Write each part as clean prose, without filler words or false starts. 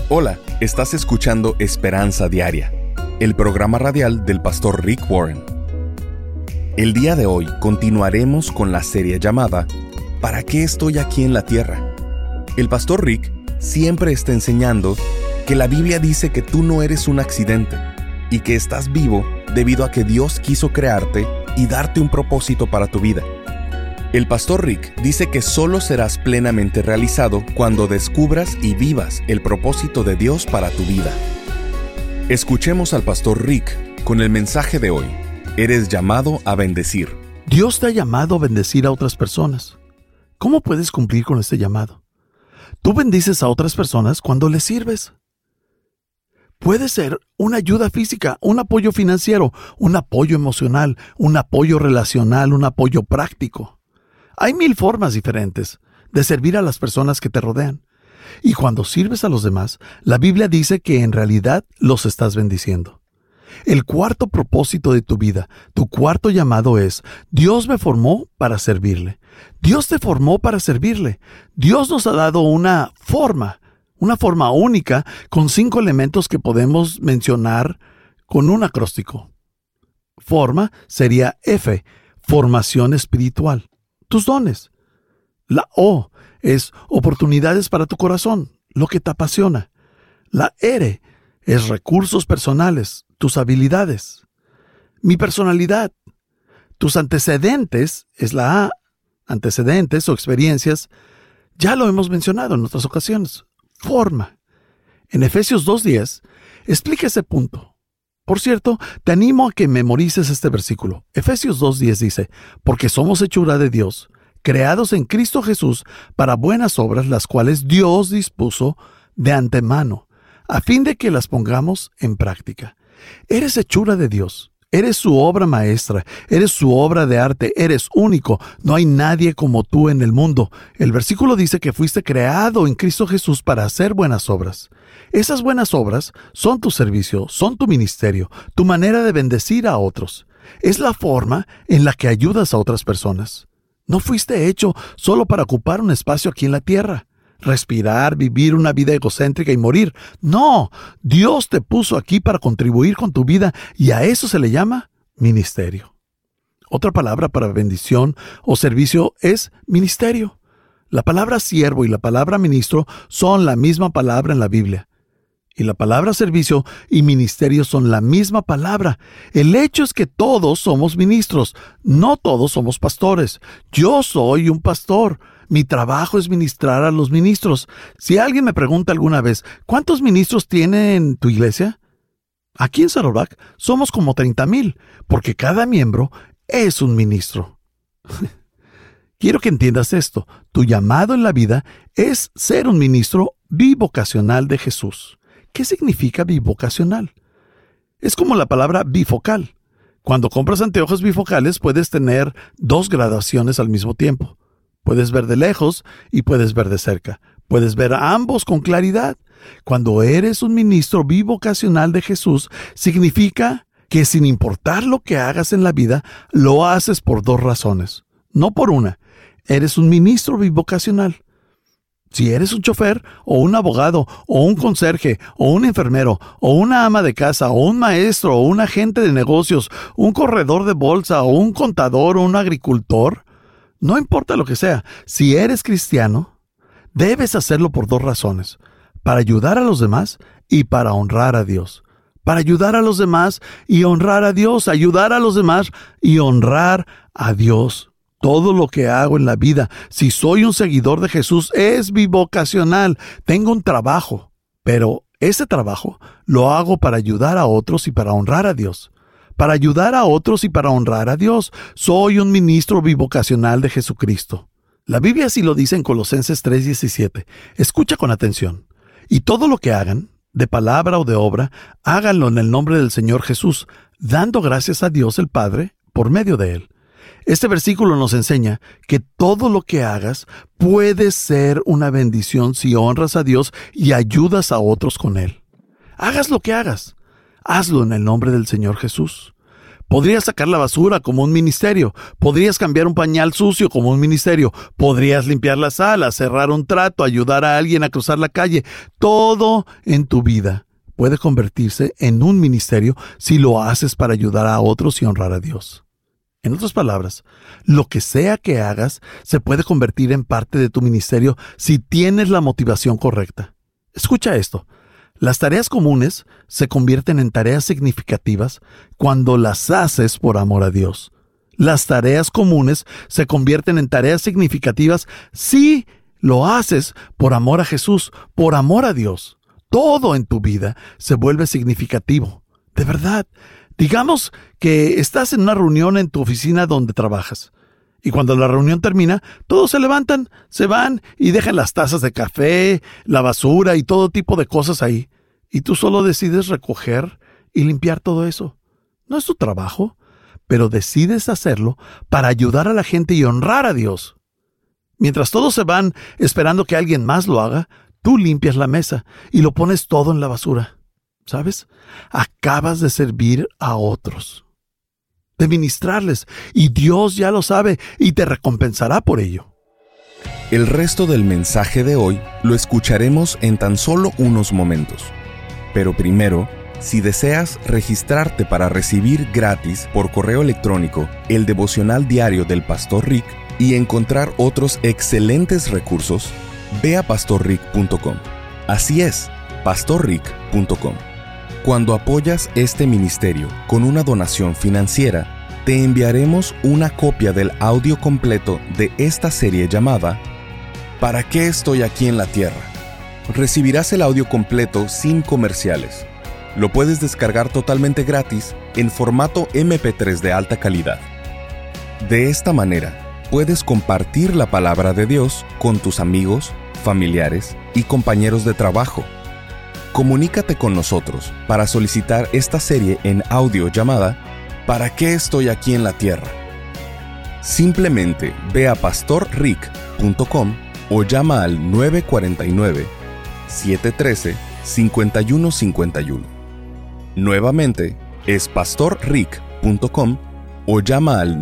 Hola, estás escuchando Esperanza Diaria, el programa radial del pastor Rick Warren. El día de hoy continuaremos con la serie llamada ¿Para qué estoy aquí en la tierra? El pastor Rick siempre está enseñando que la Biblia dice que tú no eres un accidente y que estás vivo debido a que Dios quiso crearte y darte un propósito para tu vida. El pastor Rick dice que solo serás plenamente realizado cuando descubras y vivas el propósito de Dios para tu vida. Escuchemos al pastor Rick con el mensaje de hoy. Eres llamado a bendecir. Dios te ha llamado a bendecir a otras personas. ¿Cómo puedes cumplir con este llamado? Tú bendices a otras personas cuando les sirves. Puede ser una ayuda física, un apoyo financiero, un apoyo emocional, un apoyo relacional, un apoyo práctico. Hay 1000 formas diferentes de servir a las personas que te rodean. Y cuando sirves a los demás, la Biblia dice que en realidad los estás bendiciendo. El cuarto propósito de tu vida, tu cuarto llamado es: Dios me formó para servirle. Dios te formó para servirle. Dios nos ha dado una forma única con 5 elementos que podemos mencionar con un acróstico. Forma sería F, formación espiritual. Tus dones. La O es oportunidades para tu corazón, lo que te apasiona. La R es recursos personales, tus habilidades. Mi personalidad. Tus antecedentes es la A, antecedentes o experiencias. Ya lo hemos mencionado en otras ocasiones. Forma. En Efesios 2:10 explica ese punto. Por cierto, te animo a que memorices este versículo. Efesios 2:10 dice: porque somos hechura de Dios, creados en Cristo Jesús para buenas obras, las cuales Dios dispuso de antemano, a fin de que las pongamos en práctica. Eres hechura de Dios. Eres su obra maestra, eres su obra de arte, eres único. No hay nadie como tú en el mundo. El versículo dice que fuiste creado en Cristo Jesús para hacer buenas obras. Esas buenas obras son tu servicio, son tu ministerio, tu manera de bendecir a otros. Es la forma en la que ayudas a otras personas. No fuiste hecho solo para ocupar un espacio aquí en la tierra, respirar, vivir una vida egocéntrica y morir. No, Dios te puso aquí para contribuir con tu vida y a eso se le llama ministerio. Otra palabra para bendición o servicio es ministerio. La palabra siervo y la palabra ministro son la misma palabra en la Biblia. Y la palabra servicio y ministerio son la misma palabra. El hecho es que todos somos ministros, no todos somos pastores. Yo soy un pastor. Mi trabajo es ministrar a los ministros. Si alguien me pregunta alguna vez, ¿cuántos ministros tiene en tu iglesia? Aquí en Saddleback somos como 30,000, porque cada miembro es un ministro. Quiero que entiendas esto. Tu llamado en la vida es ser un ministro bivocacional de Jesús. ¿Qué significa bivocacional? Es como la palabra bifocal. Cuando compras anteojos bifocales puedes tener 2 graduaciones al mismo tiempo. Puedes ver de lejos y puedes ver de cerca. Puedes ver a ambos con claridad. Cuando eres un ministro bivocacional de Jesús, significa que sin importar lo que hagas en la vida, lo haces por 2 razones, no por una. Eres un ministro bivocacional. Si eres un chofer, o un abogado, o un conserje, o un enfermero, o una ama de casa, o un maestro, o un agente de negocios, un corredor de bolsa, o un contador, o un agricultor, no importa lo que sea, si eres cristiano, debes hacerlo por 2 razones: para ayudar a los demás y para honrar a Dios. Para ayudar a los demás y honrar a Dios, ayudar a los demás y honrar a Dios. Todo lo que hago en la vida, si soy un seguidor de Jesús, es bivocacional. Tengo un trabajo, pero ese trabajo lo hago para ayudar a otros y para honrar a Dios. Para ayudar a otros y para honrar a Dios. Soy un ministro bivocacional de Jesucristo. La Biblia así lo dice en Colosenses 3:17. Escucha con atención. Y todo lo que hagan, de palabra o de obra, háganlo en el nombre del Señor Jesús, dando gracias a Dios el Padre por medio de Él. Este versículo nos enseña que todo lo que hagas puede ser una bendición si honras a Dios y ayudas a otros con Él. Hagas lo que hagas, hazlo en el nombre del Señor Jesús. Podrías sacar la basura como un ministerio. Podrías cambiar un pañal sucio como un ministerio. Podrías limpiar la sala, cerrar un trato, ayudar a alguien a cruzar la calle. Todo en tu vida puede convertirse en un ministerio si lo haces para ayudar a otros y honrar a Dios. En otras palabras, lo que sea que hagas se puede convertir en parte de tu ministerio si tienes la motivación correcta. Escucha esto. Las tareas comunes se convierten en tareas significativas cuando las haces por amor a Dios. Las tareas comunes se convierten en tareas significativas si lo haces por amor a Jesús, por amor a Dios. Todo en tu vida se vuelve significativo. De verdad. Digamos que estás en una reunión en tu oficina donde trabajas. Y cuando la reunión termina, todos se levantan, se van y dejan las tazas de café, la basura y todo tipo de cosas ahí. Y tú solo decides recoger y limpiar todo eso. No es tu trabajo, pero decides hacerlo para ayudar a la gente y honrar a Dios. Mientras todos se van esperando que alguien más lo haga, tú limpias la mesa y lo pones todo en la basura. ¿Sabes? Acabas de servir a otros, de ministrarles, y Dios ya lo sabe y te recompensará por ello. El resto del mensaje de hoy lo escucharemos en tan solo unos momentos. Pero primero, si deseas registrarte para recibir gratis por correo electrónico el devocional diario del Pastor Rick y encontrar otros excelentes recursos, ve a pastorrick.com. Así es, pastorrick.com. Cuando apoyas este ministerio con una donación financiera, te enviaremos una copia del audio completo de esta serie llamada ¿Para qué estoy aquí en la tierra? Recibirás el audio completo sin comerciales. Lo puedes descargar totalmente gratis en formato MP3 de alta calidad. De esta manera, puedes compartir la palabra de Dios con tus amigos, familiares y compañeros de trabajo. Comunícate con nosotros para solicitar esta serie en audio llamada ¿Para qué estoy aquí en la tierra? Simplemente ve a pastorrick.com o llama al 949-713-5151. Nuevamente es pastorrick.com o llama al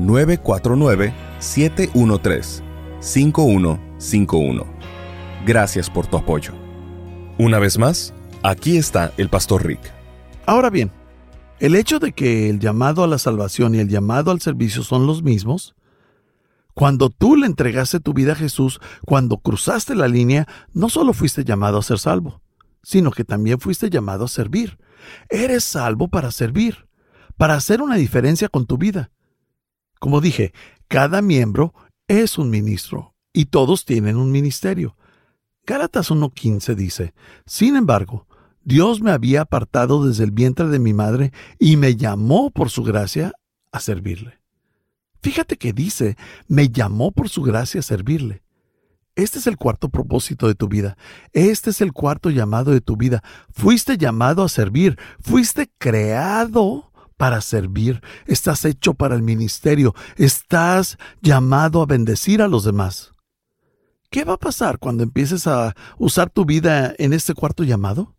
949-713-5151. Gracias por tu apoyo. Una vez más, aquí está el Pastor Rick. Ahora bien, el hecho de que el llamado a la salvación y el llamado al servicio son los mismos, cuando tú le entregaste tu vida a Jesús, cuando cruzaste la línea, no solo fuiste llamado a ser salvo, sino que también fuiste llamado a servir. Eres salvo para servir, para hacer una diferencia con tu vida. Como dije, cada miembro es un ministro y todos tienen un ministerio. Gálatas 1:15 dice, sin embargo, Dios me había apartado desde el vientre de mi madre y me llamó por su gracia a servirle. Fíjate que dice, me llamó por su gracia a servirle. Este es el cuarto propósito de tu vida. Este es el cuarto llamado de tu vida. Fuiste llamado a servir. Fuiste creado para servir. Estás hecho para el ministerio. Estás llamado a bendecir a los demás. ¿Qué va a pasar cuando empieces a usar tu vida en este cuarto llamado?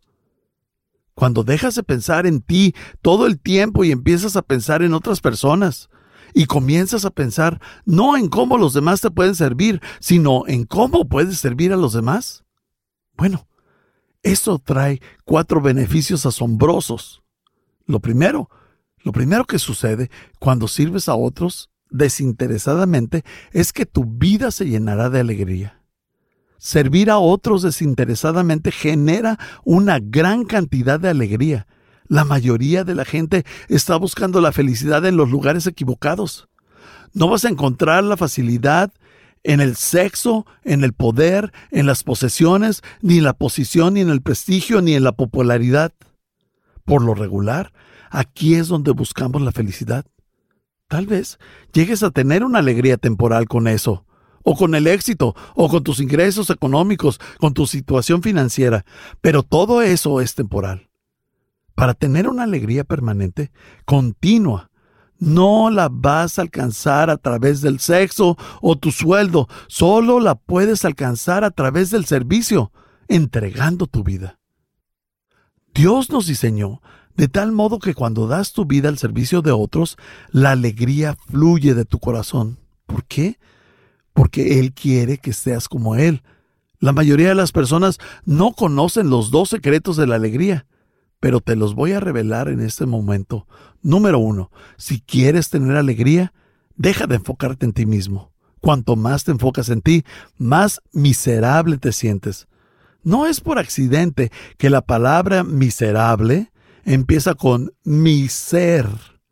Cuando dejas de pensar en ti todo el tiempo y empiezas a pensar en otras personas. Y comienzas a pensar no en cómo los demás te pueden servir, sino en cómo puedes servir a los demás. Bueno, eso trae 4 beneficios asombrosos. Lo primero que sucede cuando sirves a otros desinteresadamente es que tu vida se llenará de alegría. Servir a otros desinteresadamente genera una gran cantidad de alegría. La mayoría de la gente está buscando la felicidad en los lugares equivocados. No vas a encontrar la facilidad en el sexo, en el poder, en las posesiones, ni en la posición, ni en el prestigio, ni en la popularidad. Por lo regular, aquí es donde buscamos la felicidad. Tal vez llegues a tener una alegría temporal con eso, o con el éxito, o con tus ingresos económicos, con tu situación financiera, pero todo eso es temporal. Para tener una alegría permanente, continua, no la vas a alcanzar a través del sexo o tu sueldo, solo la puedes alcanzar a través del servicio, entregando tu vida. Dios nos diseñó de tal modo que cuando das tu vida al servicio de otros, la alegría fluye de tu corazón. ¿Por qué? Porque Él quiere que seas como Él. La mayoría de las personas no conocen los 2 secretos de la alegría, pero te los voy a revelar en este momento. Número 1, si quieres tener alegría, deja de enfocarte en ti mismo. Cuanto más te enfocas en ti, más miserable te sientes. No es por accidente que la palabra miserable empieza con mi ser,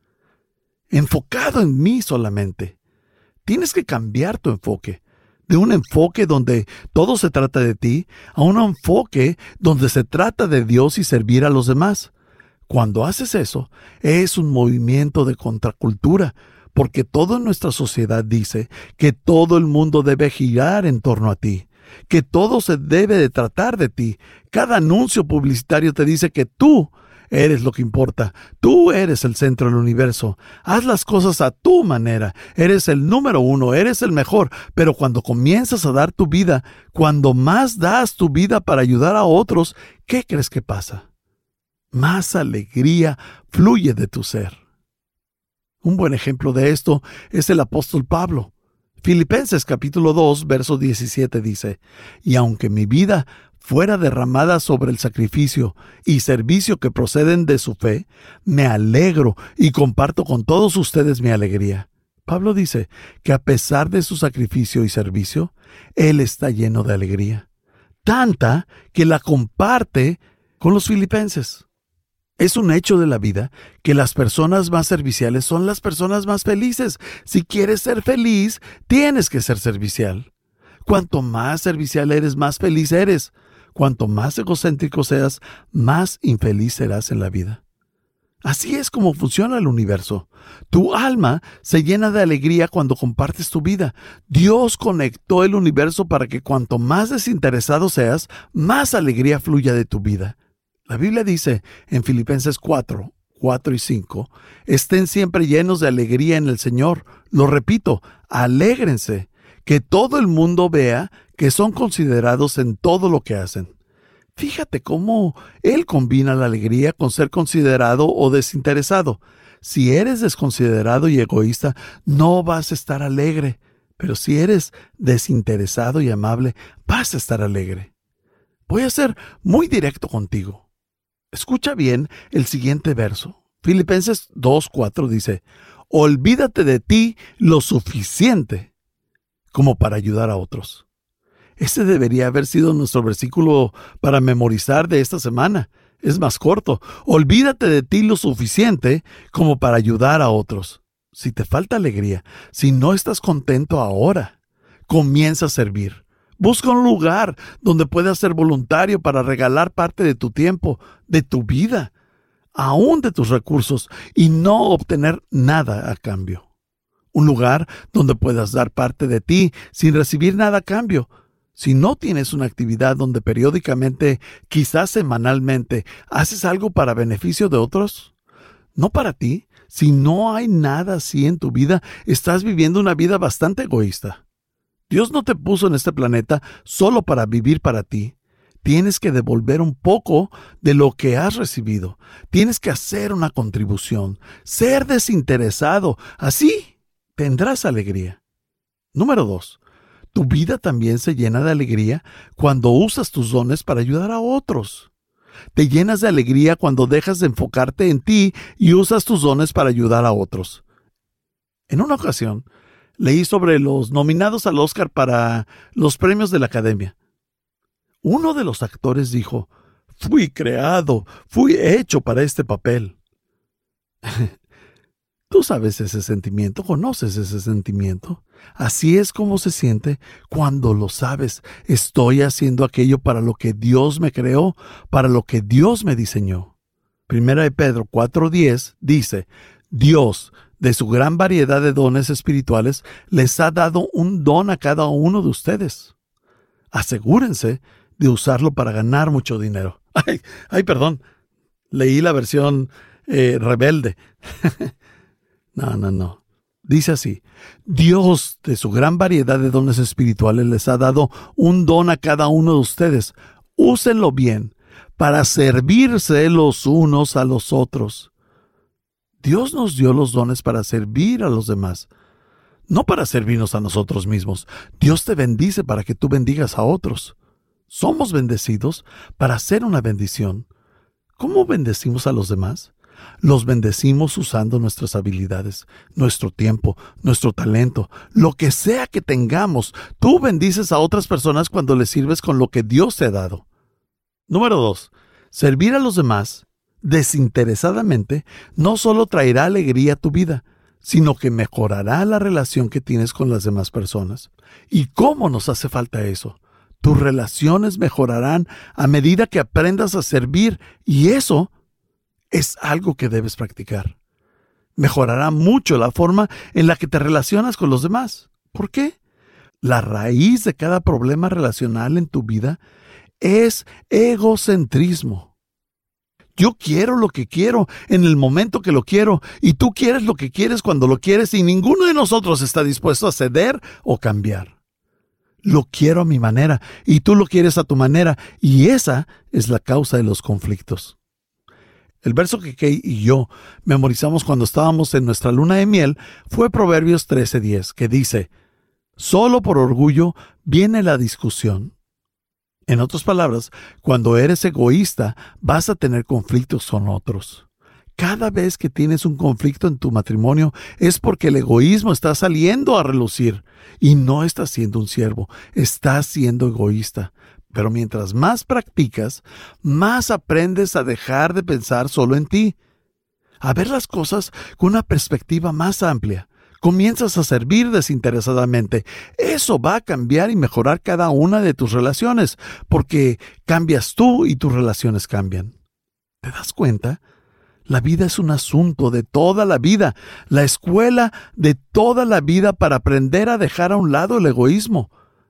enfocado en mí solamente. Tienes que cambiar tu enfoque, de un enfoque donde todo se trata de ti, a un enfoque donde se trata de Dios y servir a los demás. Cuando haces eso, es un movimiento de contracultura, porque toda nuestra sociedad dice que todo el mundo debe girar en torno a ti, que todo se debe de tratar de ti. Cada anuncio publicitario te dice que tú eres lo que importa. Tú eres el centro del universo. Haz las cosas a tu manera. Eres el número 1, eres el mejor. Pero cuando comienzas a dar tu vida, cuando más das tu vida para ayudar a otros, ¿qué crees que pasa? Más alegría fluye de tu ser. Un buen ejemplo de esto es el apóstol Pablo. Filipenses capítulo 2, verso 17 dice: y aunque mi vida fuera derramada sobre el sacrificio y servicio que proceden de su fe, me alegro y comparto con todos ustedes mi alegría. Pablo dice que a pesar de su sacrificio y servicio, él está lleno de alegría, tanta que la comparte con los filipenses. Es un hecho de la vida que las personas más serviciales son las personas más felices. Si quieres ser feliz, tienes que ser servicial. Cuanto más servicial eres, más feliz eres. Cuanto más egocéntrico seas, más infeliz serás en la vida. Así es como funciona el universo. Tu alma se llena de alegría cuando compartes tu vida. Dios conectó el universo para que cuanto más desinteresado seas, más alegría fluya de tu vida. La Biblia dice en Filipenses 4 y 5, estén siempre llenos de alegría en el Señor. Lo repito, alégrense, que todo el mundo vea que son considerados en todo lo que hacen. Fíjate cómo Él combina la alegría con ser considerado o desinteresado. Si eres desconsiderado y egoísta, no vas a estar alegre, pero si eres desinteresado y amable, vas a estar alegre. Voy a ser muy directo contigo. Escucha bien el siguiente verso. Filipenses 2:4 dice: olvídate de ti lo suficiente como para ayudar a otros. Este debería haber sido nuestro versículo para memorizar de esta semana. Es más corto. Olvídate de ti lo suficiente como para ayudar a otros. Si te falta alegría, si no estás contento ahora, comienza a servir. Busca un lugar donde puedas ser voluntario para regalar parte de tu tiempo, de tu vida, aún de tus recursos, y no obtener nada a cambio. Un lugar donde puedas dar parte de ti sin recibir nada a cambio. Si no tienes una actividad donde periódicamente, quizás semanalmente, haces algo para beneficio de otros, no para ti, si no hay nada así en tu vida, estás viviendo una vida bastante egoísta. Dios no te puso en este planeta solo para vivir para ti. Tienes que devolver un poco de lo que has recibido. Tienes que hacer una contribución, ser desinteresado. Así tendrás alegría. Número 2. Tu vida también se llena de alegría cuando usas tus dones para ayudar a otros. Te llenas de alegría cuando dejas de enfocarte en ti y usas tus dones para ayudar a otros. En una ocasión, leí sobre los nominados al Oscar para los premios de la Academia. Uno de los actores dijo: fui hecho para este papel. Tú sabes ese sentimiento, conoces ese sentimiento. Así es como se siente cuando lo sabes. Estoy haciendo aquello para lo que Dios me creó, para lo que Dios me diseñó. Primera de Pedro 4:10 dice: Dios, de su gran variedad de dones espirituales, les ha dado un don a cada uno de ustedes. Asegúrense de usarlo para ganar mucho dinero. Perdón, leí la versión rebelde. No. Dice así: Dios, de su gran variedad de dones espirituales, les ha dado un don a cada uno de ustedes. Úsenlo bien para servirse los unos a los otros. Dios nos dio los dones para servir a los demás, no para servirnos a nosotros mismos. Dios te bendice para que tú bendigas a otros. Somos bendecidos para hacer una bendición. ¿Cómo bendecimos a los demás? Los bendecimos usando nuestras habilidades, nuestro tiempo, nuestro talento, lo que sea que tengamos. Tú bendices a otras personas cuando les sirves con lo que Dios te ha dado. Número 2. Servir a los demás desinteresadamente no solo traerá alegría a tu vida, sino que mejorará la relación que tienes con las demás personas. ¿Y cómo nos hace falta eso? Tus relaciones mejorarán a medida que aprendas a servir, y eso es algo que debes practicar. Mejorará mucho la forma en la que te relacionas con los demás. ¿Por qué? La raíz de cada problema relacional en tu vida es egocentrismo. Yo quiero lo que quiero en el momento que lo quiero, y tú quieres lo que quieres cuando lo quieres, y ninguno de nosotros está dispuesto a ceder o cambiar. Lo quiero a mi manera, y tú lo quieres a tu manera, y esa es la causa de los conflictos. El verso que Kay y yo memorizamos cuando estábamos en nuestra luna de miel fue Proverbios 13:10, que dice: solo por orgullo viene la discusión. En otras palabras, cuando eres egoísta, vas a tener conflictos con otros. Cada vez que tienes un conflicto en tu matrimonio es porque el egoísmo está saliendo a relucir, y no estás siendo un siervo, estás siendo egoísta. Pero mientras más practicas, más aprendes a dejar de pensar solo en ti, a ver las cosas con una perspectiva más amplia. Comienzas a servir desinteresadamente. Eso va a cambiar y mejorar cada una de tus relaciones, porque cambias tú y tus relaciones cambian. ¿Te das cuenta? La vida es un asunto de toda la vida, la escuela de toda la vida para aprender a dejar a un lado el egoísmo.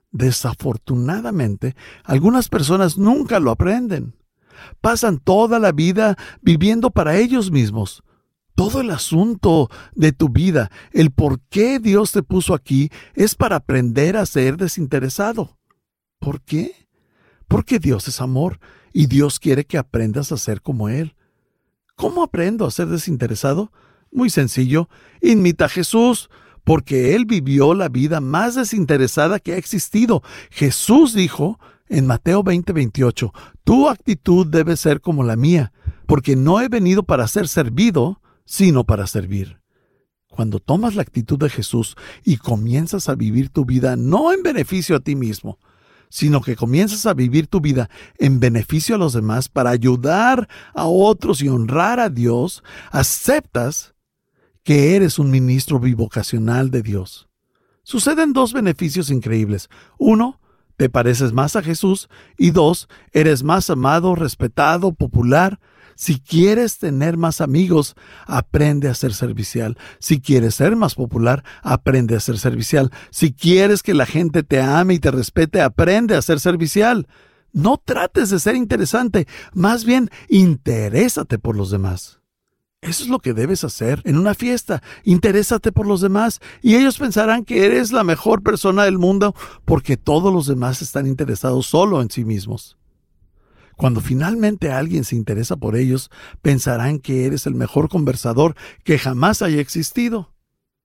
Desafortunadamente, algunas personas nunca lo aprenden. Pasan toda la vida viviendo para ellos mismos. Todo el asunto de tu vida, el por qué Dios te puso aquí, es para aprender a ser desinteresado. ¿Por qué? Porque Dios es amor y Dios quiere que aprendas a ser como Él. ¿Cómo aprendo a ser desinteresado? Muy sencillo, imita a Jesús, porque Él vivió la vida más desinteresada que ha existido. Jesús dijo en Mateo 20:28, tu actitud debe ser como la mía, porque no he venido para ser servido, sino para servir. Cuando tomas la actitud de Jesús y comienzas a vivir tu vida no en beneficio a ti mismo, sino que comienzas a vivir tu vida en beneficio a los demás para ayudar a otros y honrar a Dios, aceptas que eres un ministro bivocacional de Dios. Suceden dos beneficios increíbles. 1, te pareces más a Jesús, y 2, eres más amado, respetado, popular. Si quieres tener más amigos, aprende a ser servicial. Si quieres ser más popular, aprende a ser servicial. Si quieres que la gente te ame y te respete, aprende a ser servicial. No trates de ser interesante, más bien interésate por los demás. Eso es lo que debes hacer en una fiesta. Interésate por los demás y ellos pensarán que eres la mejor persona del mundo porque todos los demás están interesados solo en sí mismos. Cuando finalmente alguien se interesa por ellos, pensarán que eres el mejor conversador que jamás haya existido.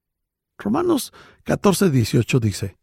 Romanos 14:18 dice: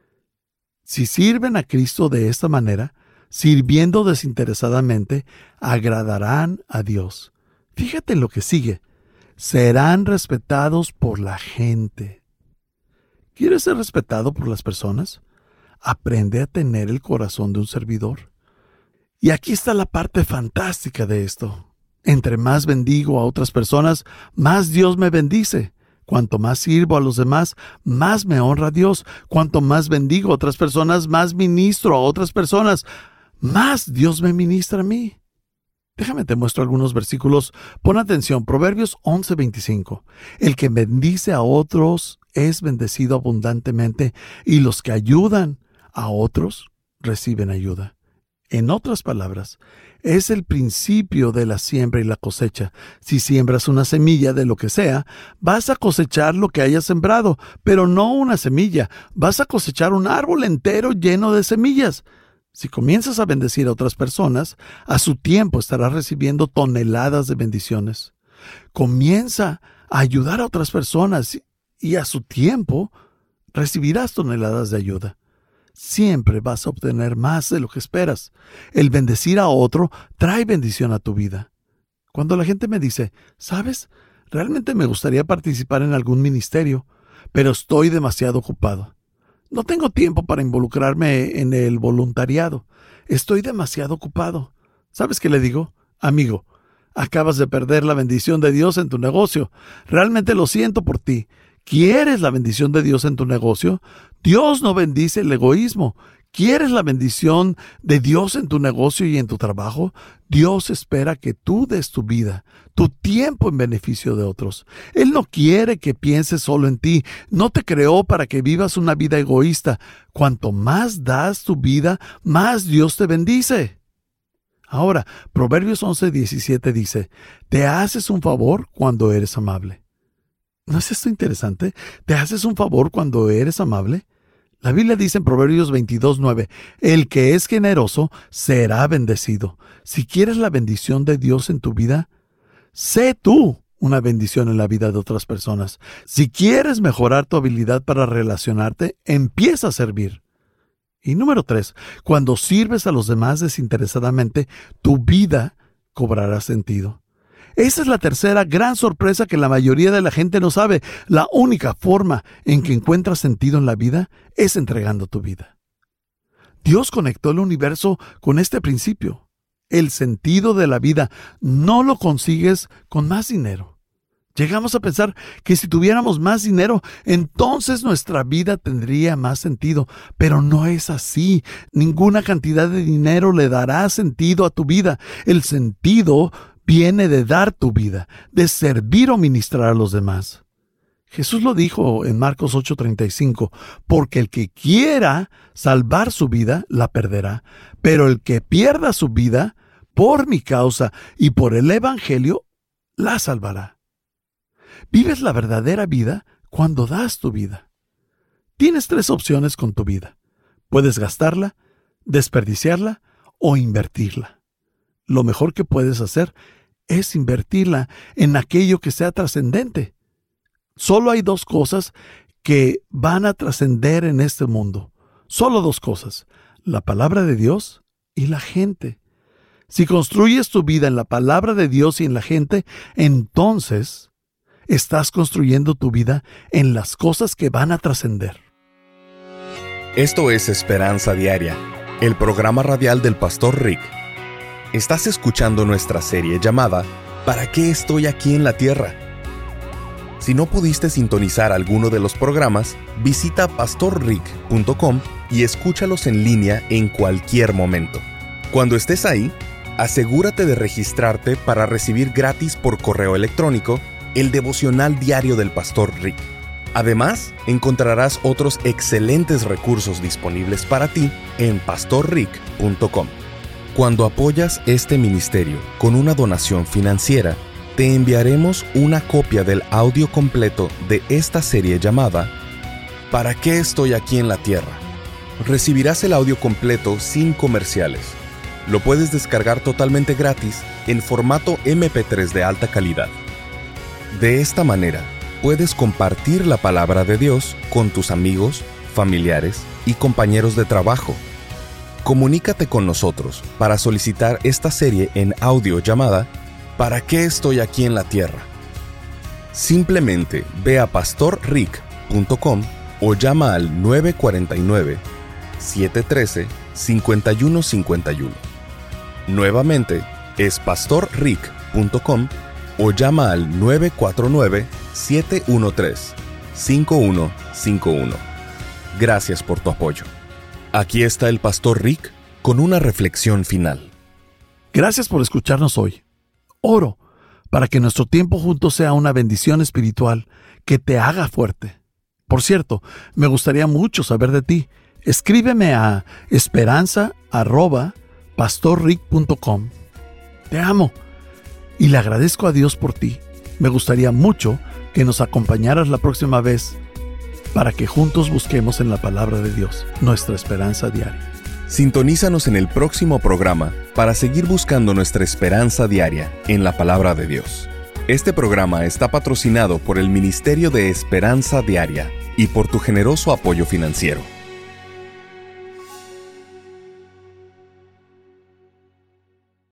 si sirven a Cristo de esta manera, sirviendo desinteresadamente, agradarán a Dios. Fíjate en lo que sigue. Serán respetados por la gente. ¿Quieres ser respetado por las personas? Aprende a tener el corazón de un servidor. Y aquí está la parte fantástica de esto. Entre más bendigo a otras personas, más Dios me bendice. Cuanto más sirvo a los demás, más me honra Dios. Cuanto más bendigo a otras personas, más ministro a otras personas, más Dios me ministra a mí. Déjame te muestro algunos versículos. Pon atención. Proverbios 11:25. El que bendice a otros es bendecido abundantemente, y los que ayudan a otros reciben ayuda. En otras palabras, es el principio de la siembra y la cosecha. Si siembras una semilla de lo que sea, vas a cosechar lo que hayas sembrado, pero no una semilla. Vas a cosechar un árbol entero lleno de semillas. Si comienzas a bendecir a otras personas, a su tiempo estarás recibiendo toneladas de bendiciones. Comienza a ayudar a otras personas y a su tiempo recibirás toneladas de ayuda. Siempre vas a obtener más de lo que esperas. El bendecir a otro trae bendición a tu vida. Cuando la gente me dice, ¿sabes? Realmente me gustaría participar en algún ministerio, pero estoy demasiado ocupado. No tengo tiempo para involucrarme en el voluntariado. Estoy demasiado ocupado. ¿Sabes qué le digo? Amigo, acabas de perder la bendición de Dios en tu negocio. Realmente lo siento por ti. ¿Quieres la bendición de Dios en tu negocio? Dios no bendice el egoísmo. ¿Quieres la bendición de Dios en tu negocio y en tu trabajo? Dios espera que tú des tu vida, tu tiempo en beneficio de otros. Él no quiere que pienses solo en ti. No te creó para que vivas una vida egoísta. Cuanto más das tu vida, más Dios te bendice. Ahora, Proverbios 11:17 dice, te haces un favor cuando eres amable. ¿No es esto interesante? ¿Te haces un favor cuando eres amable? La Biblia dice en Proverbios 22:9, el que es generoso será bendecido. Si quieres la bendición de Dios en tu vida, sé tú una bendición en la vida de otras personas. Si quieres mejorar tu habilidad para relacionarte, empieza a servir. Y número 3, cuando sirves a los demás desinteresadamente, tu vida cobrará sentido. Esa es la tercera gran sorpresa que la mayoría de la gente no sabe. La única forma en que encuentras sentido en la vida es entregando tu vida. Dios conectó el universo con este principio. El sentido de la vida no lo consigues con más dinero. Llegamos a pensar que si tuviéramos más dinero, entonces nuestra vida tendría más sentido. Pero no es así. Ninguna cantidad de dinero le dará sentido a tu vida. El sentido viene de dar tu vida, de servir o ministrar a los demás. Jesús lo dijo en Marcos 8:35, porque el que quiera salvar su vida, la perderá, pero el que pierda su vida, por mi causa y por el Evangelio, la salvará. Vives la verdadera vida cuando das tu vida. Tienes 3 opciones con tu vida. Puedes gastarla, desperdiciarla o invertirla. Lo mejor que puedes hacer es invertirla en aquello que sea trascendente. Solo hay 2 cosas que van a trascender en este mundo. Solo 2 cosas: la palabra de Dios y la gente. Si construyes tu vida en la palabra de Dios y en la gente, entonces estás construyendo tu vida en las cosas que van a trascender. Esto es Esperanza Diaria, el programa radial del Pastor Rick. Estás escuchando nuestra serie llamada ¿Para qué estoy aquí en la tierra? Si no pudiste sintonizar alguno de los programas, visita pastorrick.com y escúchalos en línea en cualquier momento. Cuando estés ahí, asegúrate de registrarte para recibir gratis por correo electrónico el devocional diario del Pastor Rick. Además, encontrarás otros excelentes recursos disponibles para ti en pastorrick.com. Cuando apoyas este ministerio con una donación financiera, te enviaremos una copia del audio completo de esta serie llamada ¿Para qué estoy aquí en la tierra? Recibirás el audio completo sin comerciales. Lo puedes descargar totalmente gratis en formato MP3 de alta calidad. De esta manera, puedes compartir la palabra de Dios con tus amigos, familiares y compañeros de trabajo. Comunícate con nosotros para solicitar esta serie en audio llamada ¿Para qué estoy aquí en la tierra? Simplemente ve a pastorrick.com o llama al 949-713-5151. Nuevamente es pastorrick.com o llama al 949-713-5151. Gracias por tu apoyo. Aquí está el Pastor Rick con una reflexión final. Gracias por escucharnos hoy. Oro para que nuestro tiempo juntos sea una bendición espiritual que te haga fuerte. Por cierto, me gustaría mucho saber de ti. Escríbeme a esperanza@pastorrick.com. Te amo y le agradezco a Dios por ti. Me gustaría mucho que nos acompañaras la próxima vez para que juntos busquemos en la palabra de Dios nuestra esperanza diaria. Sintonízanos en el próximo programa para seguir buscando nuestra esperanza diaria en la palabra de Dios. Este programa está patrocinado por el Ministerio de Esperanza Diaria y por tu generoso apoyo financiero.